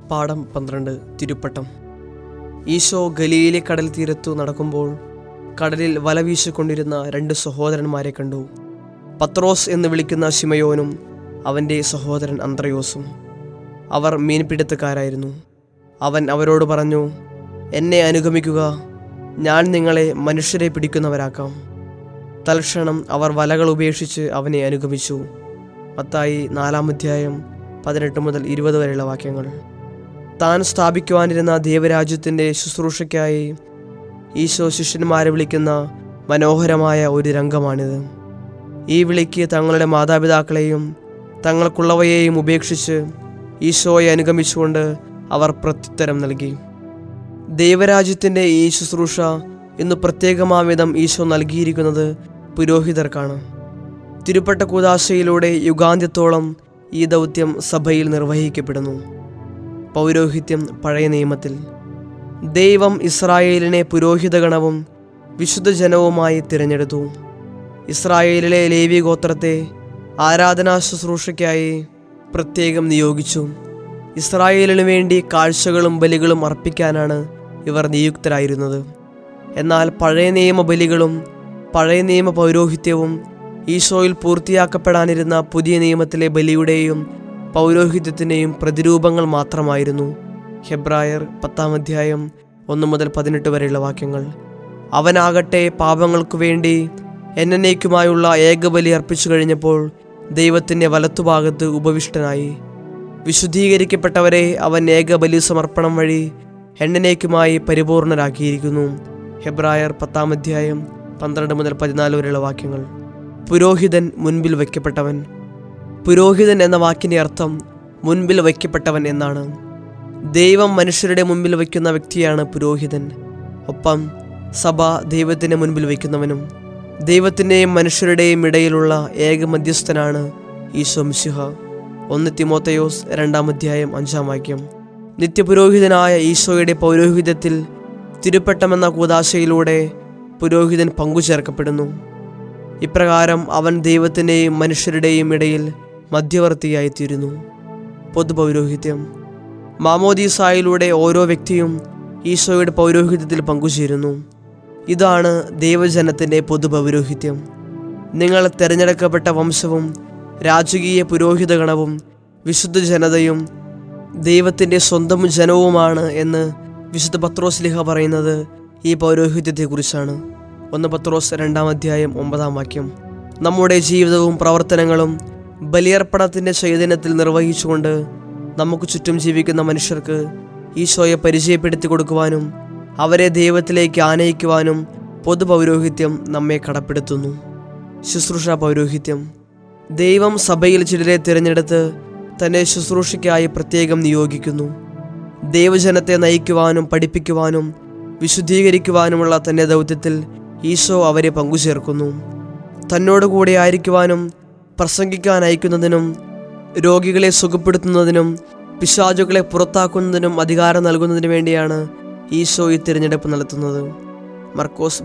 പാഠം 12 തിരുപ്പട്ടം. ഈശോ ഗലീലി കടൽ തീരത്തു നടക്കുമ്പോൾ കടലിൽ വല വീശിക്കൊണ്ടിരുന്ന 2 സഹോദരന്മാരെ കണ്ടു. പത്രോസ് എന്ന് വിളിക്കുന്ന ശിമയോനും അവൻ്റെ സഹോദരൻ അന്ത്രയോസും. അവർ മീൻപിടുത്തക്കാരായിരുന്നു. അവൻ അവരോട് പറഞ്ഞു, എന്നെ അനുഗമിക്കുക, ഞാൻ നിങ്ങളെ മനുഷ്യരെ പിടിക്കുന്നവരാക്കാം. തൽക്ഷണം അവർ വലകൾ ഉപേക്ഷിച്ച് അവനെ അനുഗമിച്ചു. മത്തായി 4:18-20 വരെയുള്ള വാക്യങ്ങൾ. താൻ സ്ഥാപിക്കുവാനിരുന്ന ദൈവരാജ്യത്തിൻ്റെ ശുശ്രൂഷയ്ക്കായി ഈശോ ശിഷ്യന്മാരെ വിളിക്കുന്ന മനോഹരമായ ഒരു രംഗമാണിത്. ഈ വിളിക്ക് തങ്ങളുടെ മാതാപിതാക്കളെയും തങ്ങൾക്കുള്ളവയെയും ഉപേക്ഷിച്ച് ഈശോയെ അനുഗമിച്ചുകൊണ്ട് അവർ പ്രത്യുത്തരം നൽകി. ദൈവരാജ്യത്തിൻ്റെ ഈ ശുശ്രൂഷ ഇന്ന് പ്രത്യേകമാംവിധം ഈശോ നൽകിയിരിക്കുന്നത് പുരോഹിതർക്കാണ്. തിരുപ്പട്ട കൂദാശയിലൂടെ യുഗാന്ത്യത്തോളം ഈ ദൗത്യം സഭയിൽ നിർവഹിക്കപ്പെടുന്നു. പൗരോഹിത്യം പഴയ നിയമത്തിൽ ദൈവം ഇസ്രായേലിനെ പുരോഹിതഗണവും വിശുദ്ധ ജനവുമായി തിരഞ്ഞെടുത്തു. ഇസ്രായേലിലെ ലേവി ഗോത്രത്തെ ആരാധനാ ശുശ്രൂഷയ്ക്കായി പ്രത്യേകം നിയോഗിച്ചു. ഇസ്രായേലിനു വേണ്ടി കാഴ്ചകളും ബലികളും അർപ്പിക്കാനാണ് ഇവർ നിയുക്തരായിരുന്നത്. എന്നാൽ പഴയ നിയമ ബലികളും പഴയ നിയമ പൗരോഹിത്യവും ഈശോയിൽ പൂർത്തിയാക്കപ്പെടാനിരുന്ന പുതിയ നിയമത്തിലെ ബലിയുടെയും പൗരോഹിത്യത്തിൻ്റെയും പ്രതിരൂപങ്ങൾ മാത്രമായിരുന്നു. ഹെബ്രായർ 10:1-18 വരെയുള്ള വാക്യങ്ങൾ. അവനാകട്ടെ പാപങ്ങൾക്കു വേണ്ടി എന്നേക്കുമായുള്ള ഏകബലി അർപ്പിച്ചു കഴിഞ്ഞപ്പോൾ ദൈവത്തിൻ്റെ വലത്തുഭാഗത്ത് ഉപവിഷ്ടനായി. വിശുദ്ധീകരിക്കപ്പെട്ടവരെ അവൻ ഏകബലി സമർപ്പണം വഴി എന്നേക്കുമായി പരിപൂർണരാക്കിയിരിക്കുന്നു. ഹെബ്രായർ 10:12-14 വരെയുള്ള വാക്യങ്ങൾ. പുരോഹിതൻ മുൻപിൽ വയ്ക്കപ്പെട്ടവൻ. പുരോഹിതൻ എന്ന വാക്കിൻ്റെ അർത്ഥം മുൻപിൽ വയ്ക്കപ്പെട്ടവൻ എന്നാണ്. ദൈവം മനുഷ്യരുടെ മുൻപിൽ വയ്ക്കുന്ന വ്യക്തിയാണ് പുരോഹിതൻ. ഒപ്പം സഭ ദൈവത്തിൻ്റെ മുൻപിൽ വയ്ക്കുന്നവനും. ദൈവത്തിൻ്റെയും മനുഷ്യരുടെയും ഇടയിലുള്ള ഏക മധ്യസ്ഥനാണ് ഈശോ മിശിഹ. 1 തിമോഥെയോസ് 2:5 നിത്യപുരോഹിതനായ ഈശോയുടെ പൗരോഹിത്യത്തിൽ തിരുപ്പട്ടമെന്ന കൂദാശയിലൂടെ പുരോഹിതൻ പങ്കുചേർക്കപ്പെടുന്നു. ഇപ്രകാരം അവൻ ദൈവത്തിൻ്റെയും മനുഷ്യരുടെയും ഇടയിൽ മധ്യവർത്തിയായിത്തീരുന്നു. പൊതുപൗരോഹിത്യം. മാമോദീസായിലൂടെ ഓരോ വ്യക്തിയും ഈശോയുടെ പൗരോഹിത്യത്തിൽ പങ്കുചേരുന്നു. ഇതാണ് ദൈവജനത്തിൻ്റെ പൊതുപൗരോഹിത്യം. നിങ്ങൾ തിരഞ്ഞെടുക്കപ്പെട്ട വംശവും രാജകീയ പുരോഹിതഗണവും വിശുദ്ധ ജനതയും ദൈവത്തിൻ്റെ സ്വന്തം ജനവുമാണ് എന്ന് വിശുദ്ധ പത്രോസ് ശ്ലീഹ പറയുന്നത് ഈ പൗരോഹിത്യത്തെക്കുറിച്ചാണ്. 1 പത്രോസ് 2:9 നമ്മുടെ ജീവിതവും പ്രവർത്തനങ്ങളും ബലിയർപ്പണത്തിൻ്റെ ചൈതന്യത്തിൽ നിർവഹിച്ചുകൊണ്ട് നമുക്ക് ചുറ്റും ജീവിക്കുന്ന മനുഷ്യർക്ക് ഈശോയെ പരിചയപ്പെടുത്തി കൊടുക്കുവാനും അവരെ ദൈവത്തിലേക്ക് ആനയിക്കുവാനും പൊതുപൗരോഹിത്യം നമ്മെ കടപ്പെടുത്തുന്നു. ശുശ്രൂഷ പൗരോഹിത്യം. ദൈവം സഭയിൽ ചിലരെ തിരഞ്ഞെടുത്ത് തൻ്റെ ശുശ്രൂഷയ്ക്കായി പ്രത്യേകം നിയോഗിക്കുന്നു. ദൈവജനത്തെ നയിക്കുവാനും പഠിപ്പിക്കുവാനും വിശുദ്ധീകരിക്കുവാനുമുള്ള തൻ്റെ ദൗത്യത്തിൽ ഈശോ അവരെ പങ്കുചേർക്കുന്നു. തന്നോടുകൂടെ ആയിരിക്കുവാനും പ്രസംഗിക്കാൻ അയക്കുന്നതിനും രോഗികളെ സുഖപ്പെടുത്തുന്നതിനും പിശാചുകളെ പുറത്താക്കുന്നതിനും അധികാരം നൽകുന്നതിന് വേണ്ടിയാണ് ഈശോ ഈ തിരഞ്ഞെടുപ്പ് നടത്തുന്നത്. മർക്കോസ്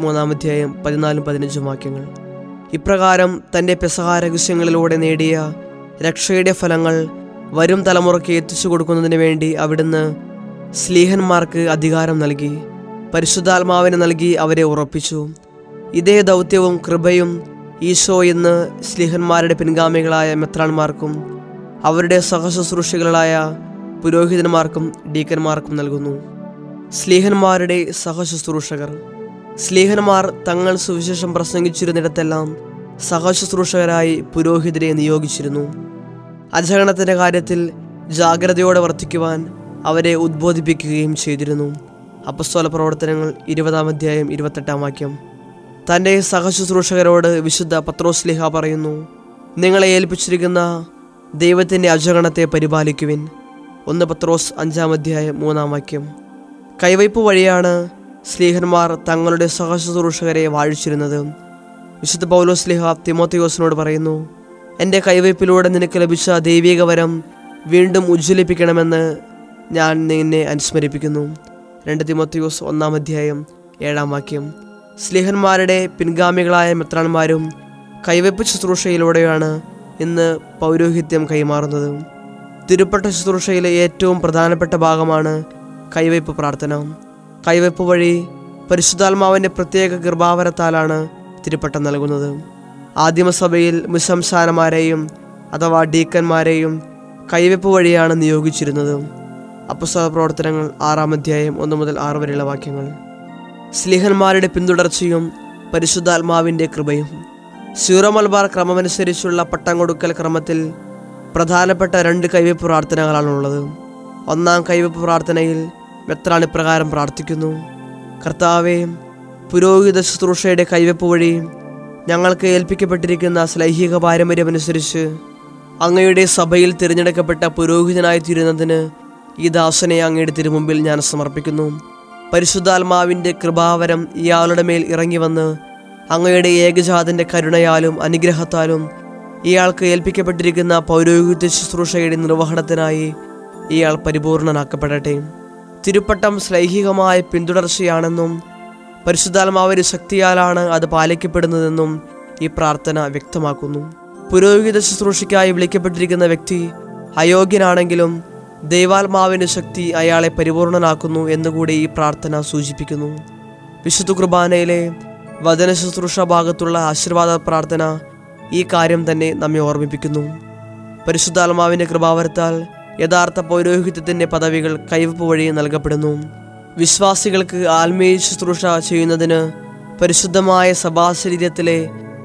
3:14-15 ഇപ്രകാരം തൻ്റെ പെസഹ രഹസ്യങ്ങളിലൂടെ നേടിയ രക്ഷയുടെ ഫലങ്ങൾ വരും തലമുറയ്ക്ക് എത്തിച്ചു കൊടുക്കുന്നതിന് വേണ്ടി അവിടുന്ന് ശ്ലീഹന്മാർക്ക് അധികാരം നൽകി. പരിശുദ്ധാത്മാവിനെ നൽകി അവരെ ഉറപ്പിച്ചു. ഇതേ ദൗത്യവും കൃപയും ഈശോ ഇന്ന് ശ്ലീഹന്മാരുടെ പിൻഗാമികളായ മെത്രാന്മാർക്കും അവരുടെ സഹശുശ്രൂഷികളായ പുരോഹിതന്മാർക്കും ഡീക്കന്മാർക്കും നൽകുന്നു. ശ്ലീഹന്മാരുടെ സഹശുശ്രൂഷകർ. ശ്ലീഹന്മാർ തങ്ങൾ സുവിശേഷം പ്രസംഗിച്ചിരുന്നിടത്തെല്ലാം സഹശുശ്രൂഷകരായി പുരോഹിതരെ നിയോഗിച്ചിരുന്നു. അജഗണത്തിൻ്റെ കാര്യത്തിൽ ജാഗ്രതയോടെ വർത്തിക്കുവാൻ അവരെ ഉദ്ബോധിപ്പിക്കുകയും ചെയ്തിരുന്നു. അപ്പസ്തോല പ്രവർത്തനങ്ങൾ 20:28 തൻ്റെ സഹശുശ്രൂഷകരോട് വിശുദ്ധ പത്രോസ് ശ്ലീഹ പറയുന്നു, നിങ്ങളെ ഏൽപ്പിച്ചിരിക്കുന്ന ദൈവത്തിൻ്റെ അജഗണത്തെ പരിപാലിക്കുവിൻ. 1 പത്രോസ് 5:3 കൈവയ്പ് വഴിയാണ് ശ്ലീഹന്മാർ തങ്ങളുടെ സഹശുശ്രൂഷകരെ വാഴിച്ചിരുന്നത്. വിശുദ്ധ പൗലോസ് ശ്ലീഹ തിമോഥെയോസിനോട് പറയുന്നു, എൻ്റെ കൈവയ്പിലൂടെ നിനക്ക് ലഭിച്ച ദൈവിക വരം വീണ്ടും ഉജ്ജ്വലിപ്പിക്കണമെന്ന് ഞാൻ നിന്നെ അനുസ്മരിപ്പിക്കുന്നു. 2 തിമോഥെയോസ് 1:7 ശ്ലീഹന്മാരുടെ പിൻഗാമികളായ മെത്രാന്മാരും കൈവയ്പ് ശുശ്രൂഷയിലൂടെയാണ് ഇന്ന് പൗരോഹിത്യം കൈമാറുന്നത്. തിരുപ്പട്ട ശുശ്രൂഷയിലെ ഏറ്റവും പ്രധാനപ്പെട്ട ഭാഗമാണ് കൈവയ്പ് പ്രാർത്ഥന. കൈവയ്പ് വഴി പരിശുദ്ധാത്മാവിൻ്റെ പ്രത്യേക കൃപാവരത്താലാണ് തിരുപ്പട്ടം നൽകുന്നത്. ആദിമസഭയിൽ മുശംശാനമാരെയും അഥവാ ഡീക്കന്മാരെയും കൈവയ്പ് വഴിയാണ് നിയോഗിച്ചിരുന്നത്. അപ്പോസ്തല പ്രവർത്തനങ്ങൾ 6-ാം അധ്യായം 1 മുതൽ 6 വരെയുള്ള വാക്യങ്ങൾ. സ്ലീഹന്മാരുടെ പിന്തുടർച്ചയും പരിശുദ്ധാത്മാവിൻ്റെ കൃപയും. സീറോ മലബാർ ക്രമമനുസരിച്ചുള്ള പട്ടം കൊടുക്കൽ ക്രമത്തിൽ പ്രധാനപ്പെട്ട 2 കൈവയ്പ് പ്രാർത്ഥനകളാണുള്ളത്. 1-ാം കൈവയ്പ് പ്രാർത്ഥനയിൽ മെത്രാൻ ഇപ്രകാരം പ്രാർത്ഥിക്കുന്നു: കർത്താവേ, പുരോഹിത ശുശ്രൂഷയുടെ കൈവയ്പ് വഴി ഞങ്ങൾക്ക് ഏൽപ്പിക്കപ്പെട്ടിരിക്കുന്ന ശ്ലൈഹിക പാരമ്പര്യമനുസരിച്ച് അങ്ങയുടെ സഭയിൽ തിരഞ്ഞെടുക്കപ്പെട്ട പുരോഹിതനായി തീരുന്നതിന് ഈ ദാസനെ അങ്ങയുടെ തിരുമുമ്പിൽ ഞാൻ സമർപ്പിക്കുന്നു. പരിശുദ്ധാത്മാവിൻ്റെ കൃപാവരം ഇയാളുടെ മേൽ ഇറങ്ങി വന്ന് അങ്ങയുടെ ഏകജാതൻ്റെ കരുണയാലും അനുഗ്രഹത്താലും ഇയാൾക്ക് ഏൽപ്പിക്കപ്പെട്ടിരിക്കുന്ന പൗരോഹിത്യ ശുശ്രൂഷയുടെ നിർവഹണത്തിനായി ഇയാൾ പരിപൂർണനാക്കപ്പെടട്ടെ. തിരുപ്പട്ടം ശ്ലൈഹികമായ പിന്തുടർച്ചയാണെന്നും പരിശുദ്ധാത്മാവിൻ്റെ ശക്തിയാലാണ് അത് പാലിക്കപ്പെടുന്നതെന്നും ഈ പ്രാർത്ഥന വ്യക്തമാക്കുന്നു. പുരോഹിത ശുശ്രൂഷയ്ക്കായി വിളിക്കപ്പെട്ടിരിക്കുന്ന വ്യക്തി അയോഗ്യനാണെങ്കിലും ദൈവാത്മാവിൻ്റെ ശക്തി അയാളെ പരിപൂർണനാക്കുന്നു എന്നുകൂടി ഈ പ്രാർത്ഥന സൂചിപ്പിക്കുന്നു. വിശുദ്ധ കുർബാനയിലെ വചന ശുശ്രൂഷ ഭാഗത്തുള്ള ആശീർവാദ പ്രാർത്ഥന ഈ കാര്യം തന്നെ നമ്മെ ഓർമ്മിപ്പിക്കുന്നു. പരിശുദ്ധാത്മാവിൻ്റെ കൃപാവരത്താൽ യഥാർത്ഥ പൗരോഹിത്യത്തിൻ്റെ പദവികൾ കൈവയ്പ് വഴി നൽകപ്പെടുന്നു. വിശ്വാസികൾക്ക് ആത്മീയ ശുശ്രൂഷ ചെയ്യുന്നതിന് പരിശുദ്ധമായ സഭാശരീരത്തിലെ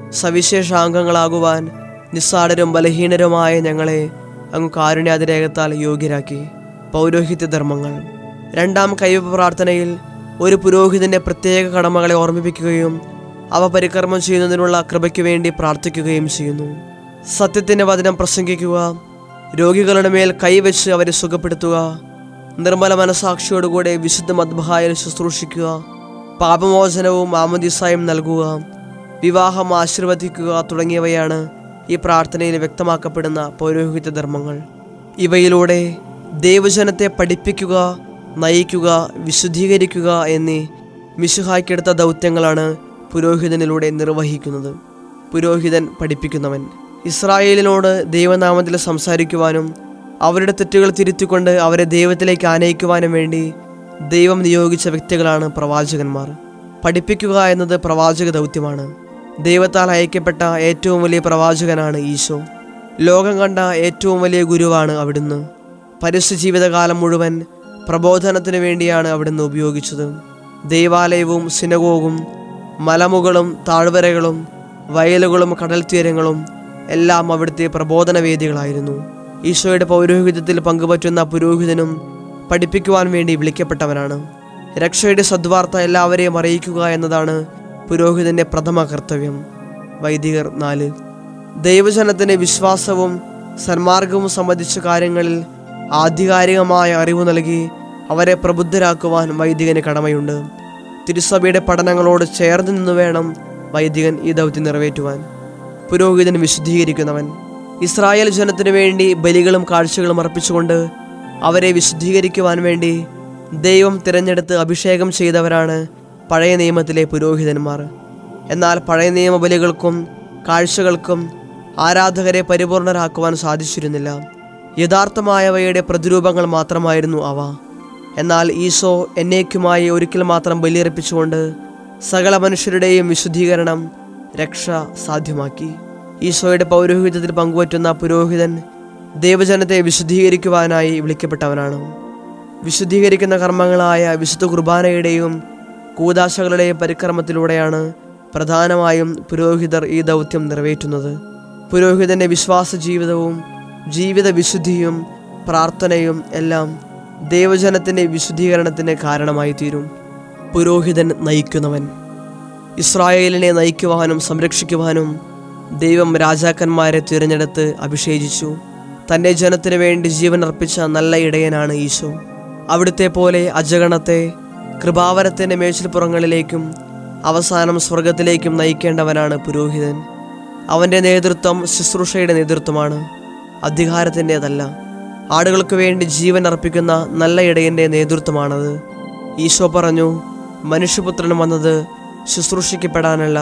സവിശേഷാംഗങ്ങളാകുവാൻ നിസ്സാരരും ബലഹീനരുമായ ഞങ്ങളെ അങ്ങ് കാരുണ്യാതിരേകത്താൽ യോഗ്യരാക്കി. പൗരോഹിത്യ ധർമ്മങ്ങൾ. 2-ാം കൈവയ്പ് പ്രാർത്ഥനയിൽ ഒരു പുരോഹിതൻ്റെ പ്രത്യേക കടമകളെ ഓർമ്മിപ്പിക്കുകയും അവ പരികർമ്മം ചെയ്യുന്നതിനുള്ള കൃപയ്ക്ക് വേണ്ടി പ്രാർത്ഥിക്കുകയും ചെയ്യുന്നു. സത്യത്തിൻ്റെ വചനം പ്രസംഗിക്കുക, രോഗികളുടെ മേൽ കൈവച്ച് അവരെ സുഖപ്പെടുത്തുക, നിർമ്മല മനസാക്ഷിയോടുകൂടെ വിശുദ്ധ മദ്ബഹായിൽ ശുശ്രൂഷിക്കുക, പാപമോചനവും മാമോദീസായും നൽകുക, വിവാഹം ആശീർവദിക്കുക തുടങ്ങിയവയാണ് ഈ പ്രാർത്ഥനയിൽ വ്യക്തമാക്കപ്പെടുന്ന പൗരോഹിത്യ ധർമ്മങ്ങൾ. ഇവയിലൂടെ ദൈവജനത്തെ പഠിപ്പിക്കുക, നയിക്കുക, വിശുദ്ധീകരിക്കുക എന്നീ മിശിഹായ്ക്കെടുത്ത ദൗത്യങ്ങളാണ് പുരോഹിതനിലൂടെ നിർവഹിക്കുന്നത്. പുരോഹിതൻ പഠിപ്പിക്കുന്നവൻ. ഇസ്രായേലിനോട് ദൈവനാമത്തിൽ സംസാരിക്കുവാനും അവരുടെ തെറ്റുകൾ തിരുത്തിക്കൊണ്ട് അവരെ ദൈവത്തിലേക്ക് ആനയിക്കുവാനും വേണ്ടി ദൈവം നിയോഗിച്ച വ്യക്തികളാണ് പ്രവാചകന്മാർ. പഠിപ്പിക്കുക എന്നത് പ്രവാചക ദൗത്യമാണ്. ദൈവത്താൽ അയക്കപ്പെട്ട ഏറ്റവും വലിയ പ്രവാചകനാണ് ഈശോ. ലോകം കണ്ട ഏറ്റവും വലിയ ഗുരുവാണ് അവിടുന്ന്. പരസ്യ ജീവിതകാലം മുഴുവൻ പ്രബോധനത്തിന് വേണ്ടിയാണ് അവിടുന്ന് ഉപയോഗിച്ചത്. ദൈവാലയവും സിനഗോഗും മലമുകളും താഴ്വരകളും വയലുകളും കടൽ തീരങ്ങളും എല്ലാം അവിടുത്തെ പ്രബോധന വേദികളായിരുന്നു. ഈശോയുടെ പൗരോഹിത്യത്തിൽ പങ്കുപറ്റുന്ന പുരോഹിതനും പഠിപ്പിക്കുവാൻ വേണ്ടി വിളിക്കപ്പെട്ടവനാണ്. രക്ഷയുടെ സദ്വാർത്ത എല്ലാവരെയും അറിയിക്കുക എന്നതാണ് പുരോഹിതൻ്റെ പ്രഥമ കർത്തവ്യം. വൈദികർ 4. ദൈവജനത്തിന് വിശ്വാസവും സന്മാർഗവും സംബന്ധിച്ച കാര്യങ്ങളിൽ ആധികാരികമായ അറിവ് നൽകി അവരെ പ്രബുദ്ധരാക്കുവാൻ വൈദികന് കടമയുണ്ട്. തിരുസഭയുടെ പഠനങ്ങളോട് ചേർന്ന് നിന്ന് വേണം വൈദികൻ ഈ ദൗത്യം നിറവേറ്റുവാൻ. പുരോഹിതൻ വിശുദ്ധീകരിക്കുന്നവൻ. ഇസ്രായേൽ ജനത്തിനു വേണ്ടി ബലികളും കാഴ്ചകളും അർപ്പിച്ചുകൊണ്ട് അവരെ വിശുദ്ധീകരിക്കുവാൻ വേണ്ടി ദൈവം തിരഞ്ഞെടുത്ത് അഭിഷേകം ചെയ്തവരാണ് പഴയ നിയമത്തിലെ പുരോഹിതന്മാർ. എന്നാൽ പഴയ നിയമ ബലികൾക്കും കാഴ്ചകൾക്കും ആരാധകരെ പരിപൂർണരാക്കുവാൻ സാധിച്ചിരുന്നില്ല. യഥാർത്ഥമായവയുടെ പ്രതിരൂപങ്ങൾ മാത്രമായിരുന്നു അവ. എന്നാൽ ഈശോ എന്നേക്കുമായി ഒരിക്കൽ മാത്രം ബലിയർപ്പിച്ചുകൊണ്ട് സകല മനുഷ്യരുടെയും വിശുദ്ധീകരണം, രക്ഷ സാധ്യമാക്കി. ഈശോയുടെ പൗരോഹിത്യത്തിൽ പങ്കുവറ്റുന്ന പുരോഹിതൻ ദൈവജനത്തെ വിശുദ്ധീകരിക്കുവാനായി വിളിക്കപ്പെട്ടവനാണ്. വിശുദ്ധീകരിക്കുന്ന കർമ്മങ്ങളായ വിശുദ്ധ കുർബാനയുടെയും കൂദാശകളുടെയും പരിക്രമത്തിലൂടെയാണ് പ്രധാനമായും പുരോഹിതർ ഈ ദൗത്യം നിറവേറ്റുന്നത്. പുരോഹിതൻ്റെ വിശ്വാസ ജീവിതവും ജീവിത വിശുദ്ധിയും പ്രാർത്ഥനയും എല്ലാം ദൈവജനത്തിൻ്റെ വിശുദ്ധീകരണത്തിന് കാരണമായി തീരും. പുരോഹിതൻ നയിക്കുന്നവൻ. ഇസ്രായേലിനെ നയിക്കുവാനും സംരക്ഷിക്കുവാനും ദൈവം രാജാക്കന്മാരെ തിരഞ്ഞെടുത്ത് അഭിഷേചിച്ചു. തൻ്റെ ജനത്തിനു വേണ്ടി ജീവൻ അർപ്പിച്ച നല്ല ഇടയനാണ് ഈശോ. അവിടുത്തെ പോലെ അജഗണത്തെ കൃപാവരത്തിൻ്റെ മേച്ചിൽപ്പുറങ്ങളിലേക്കും അവസാനം സ്വർഗത്തിലേക്കും നയിക്കേണ്ടവനാണ് പുരോഹിതൻ. അവൻ്റെ നേതൃത്വം ശുശ്രൂഷയുടെ നേതൃത്വമാണ്, അധികാരത്തിൻ്റേതല്ല. ആടുകൾക്ക് വേണ്ടി ജീവൻ അർപ്പിക്കുന്ന നല്ല ഇടയൻ്റെ നേതൃത്വമാണത്. ഈശോ പറഞ്ഞു, മനുഷ്യപുത്രൻ വന്നത് ശുശ്രൂഷിക്കപ്പെടാനല്ല,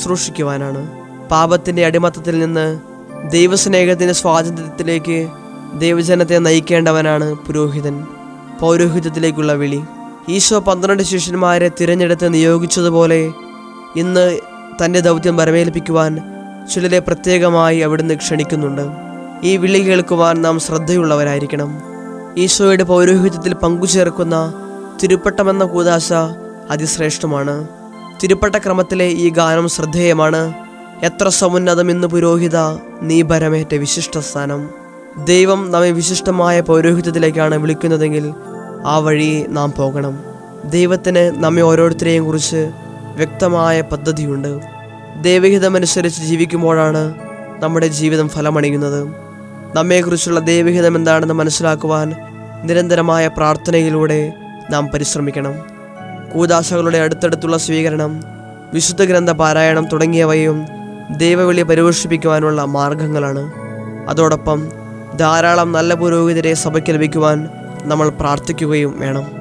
ശുശ്രൂഷിക്കുവാനാണ്. പാപത്തിൻ്റെ അടിമത്തത്തിൽ നിന്ന് ദൈവസ്നേഹത്തിൻ്റെ സ്വാതന്ത്ര്യത്തിലേക്ക് ദൈവജനത്തെ നയിക്കേണ്ടവനാണ് പുരോഹിതൻ. പൗരോഹിത്യത്തിലേക്കുള്ള വിളി. ഈശോ 12 ശിഷ്യന്മാരെ തിരഞ്ഞെടുത്ത് നിയോഗിച്ചതുപോലെ ഇന്ന് തൻ്റെ ദൗത്യം വരമേൽപ്പിക്കുവാൻ ചിലരെ പ്രത്യേകമായി അവിടുന്ന് ക്ഷണിക്കുന്നുണ്ട്. ഈ വിളി കേൾക്കുവാൻ നാം ശ്രദ്ധയുള്ളവരായിരിക്കണം. ഈശോയുടെ പൗരോഹിത്യത്തിൽ പങ്കുചേർക്കുന്ന തിരുപ്പട്ടമെന്ന കൂദാശ അതിശ്രേഷ്ഠമാണ്. തിരുപ്പട്ടക്രമത്തിലെ ഈ ഗാനം ശ്രദ്ധേയമാണ്. എത്ര സമുന്നതം ഇന്ന് പുരോഹിത, നീ ഭരമേറ്റ വിശിഷ്ട സ്ഥാനം. ദൈവം നമ്മെ വിശിഷ്ടമായ പൗരോഹിത്യത്തിലേക്കാണ് വിളിക്കുന്നതെങ്കിൽ ആ വഴി നാം പോകണം. ദൈവത്തിന് നമ്മെ ഓരോരുത്തരെയും കുറിച്ച് വ്യക്തമായ പദ്ധതിയുണ്ട്. ദൈവഹിതമനുസരിച്ച് ജീവിക്കുമ്പോഴാണ് നമ്മുടെ ജീവിതം ഫലമണിയുന്നത്. നമ്മെക്കുറിച്ചുള്ള ദൈവഹിതം എന്താണെന്ന് മനസ്സിലാക്കുവാൻ നിരന്തരമായ പ്രാർത്ഥനയിലൂടെ നാം പരിശ്രമിക്കണം. കൂദാശകളുടെ അടുത്തടുത്തുള്ള സ്വീകരണം, വിശുദ്ധ ഗ്രന്ഥ പാരായണം തുടങ്ങിയവയും ദൈവവിളി പരിപോഷിപ്പിക്കുവാനുള്ള മാർഗങ്ങളാണ്. അതോടൊപ്പം ധാരാളം നല്ല പുരോഹിതരെ സഭയ്ക്ക് ലഭിക്കുവാൻ നമ്മൾ പ്രാർത്ഥിക്കുകയും വേണം.